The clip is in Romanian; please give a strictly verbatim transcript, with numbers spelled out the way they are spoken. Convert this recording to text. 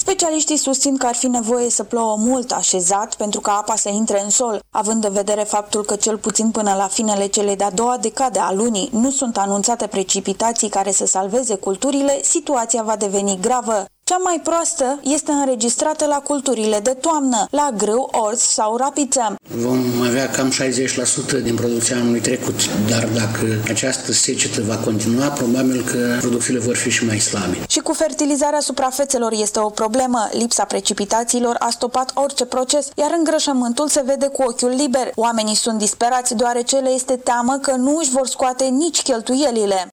Specialiștii susțin că ar fi nevoie să plouă mult așezat pentru ca apa să intre în sol, având în vedere faptul că cel puțin până la finele celei de-a doua decade a lunii nu sunt anunțate precipitații care să salveze culturile, situația va deveni gravă. Cea mai proastă este înregistrată la culturile de toamnă, la grâu, orz sau rapiță. Vom avea cam șaizeci la sută din producția anului trecut, dar dacă această secetă va continua, probabil că producțiile vor fi și mai slabe. Și cu fertilizarea suprafețelor este o problemă. Lipsa precipitațiilor a stopat orice proces, iar îngrășământul se vede cu ochiul liber. Oamenii sunt disperați deoarece le este teamă că nu își vor scoate nici cheltuielile.